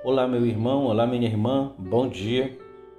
Olá, meu irmão, olá, minha irmã, bom dia.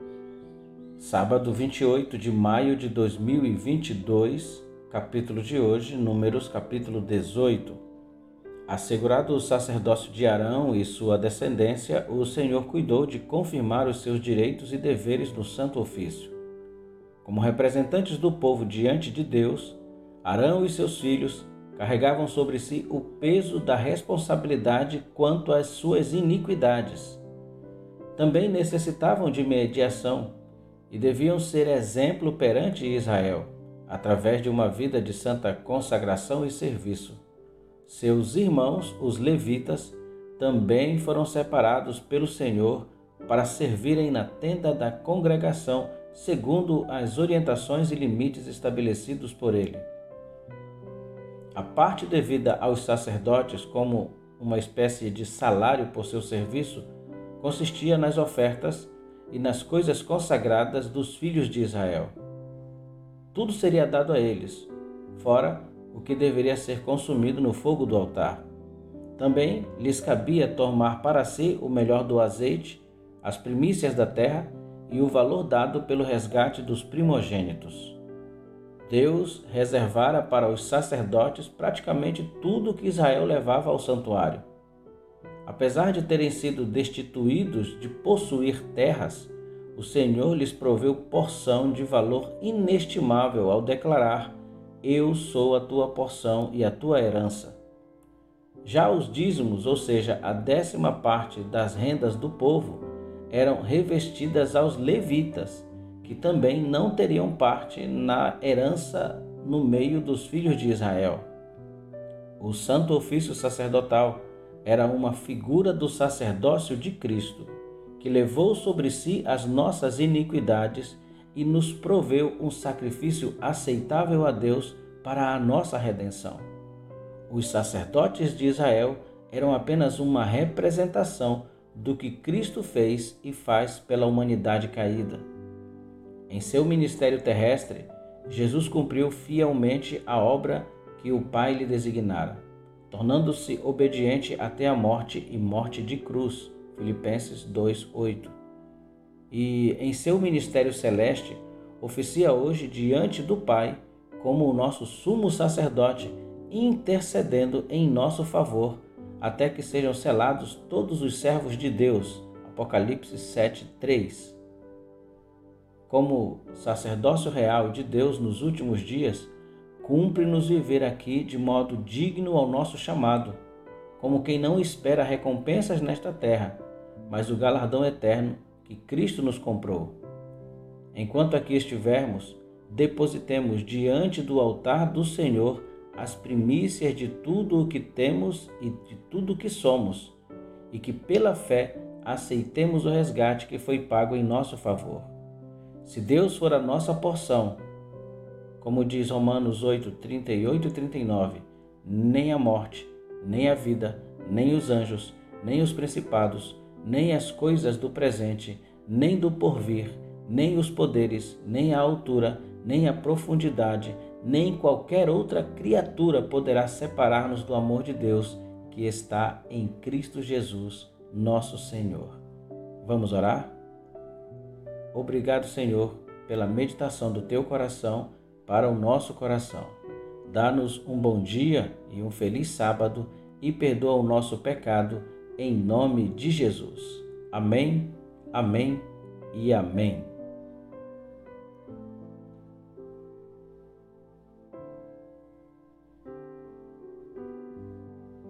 Sábado 28 de maio de 2022, capítulo de hoje, Números, capítulo 18. Assegurado o sacerdócio de Arão e sua descendência, o Senhor cuidou de confirmar os seus direitos e deveres no santo ofício. Como representantes do povo diante de Deus, Arão e seus filhos carregavam sobre si o peso da responsabilidade quanto às suas iniquidades. Também necessitavam de mediação e deviam ser exemplo perante Israel, através de uma vida de santa consagração e serviço. Seus irmãos, os levitas, também foram separados pelo Senhor para servirem na tenda da congregação, segundo as orientações e limites estabelecidos por ele. A parte devida aos sacerdotes, como uma espécie de salário por seu serviço, consistia nas ofertas e nas coisas consagradas dos filhos de Israel. Tudo seria dado a eles, fora o que deveria ser consumido no fogo do altar. Também lhes cabia tomar para si o melhor do azeite, as primícias da terra e o valor dado pelo resgate dos primogênitos. Deus reservara para os sacerdotes praticamente tudo o que Israel levava ao santuário. Apesar de terem sido destituídos de possuir terras, o Senhor lhes proveu porção de valor inestimável ao declarar: Eu sou a tua porção e a tua herança. Já os dízimos, ou seja, a 10ª parte das rendas do povo, eram revestidas aos levitas, que também não teriam parte na herança no meio dos filhos de Israel. O santo ofício sacerdotal era uma figura do sacerdócio de Cristo, que levou sobre si as nossas iniquidades e nos proveu um sacrifício aceitável a Deus para a nossa redenção. Os sacerdotes de Israel eram apenas uma representação do que Cristo fez e faz pela humanidade caída. Em seu ministério terrestre, Jesus cumpriu fielmente a obra que o Pai lhe designara, tornando-se obediente até a morte e morte de cruz. Filipenses 2:8. E em seu ministério celeste, oficia hoje diante do Pai como o nosso sumo sacerdote, intercedendo em nosso favor, até que sejam selados todos os servos de Deus. Apocalipse 7:3. Como sacerdócio real de Deus nos últimos dias, cumpre-nos viver aqui de modo digno ao nosso chamado, como quem não espera recompensas nesta terra, mas o galardão eterno que Cristo nos comprou. Enquanto aqui estivermos, depositemos diante do altar do Senhor as primícias de tudo o que temos e de tudo o que somos, e que pela fé aceitemos o resgate que foi pago em nosso favor. Se Deus for a nossa porção, como diz Romanos 8:38 e 39, nem a morte, nem a vida, nem os anjos, nem os principados, nem as coisas do presente, nem do porvir, nem os poderes, nem a altura, nem a profundidade, nem qualquer outra criatura poderá separar-nos do amor de Deus que está em Cristo Jesus, nosso Senhor. Vamos orar? Obrigado, Senhor, pela meditação do Teu coração para o nosso coração. Dá-nos um bom dia e um feliz sábado e perdoa o nosso pecado, em nome de Jesus. Amém, amém e amém.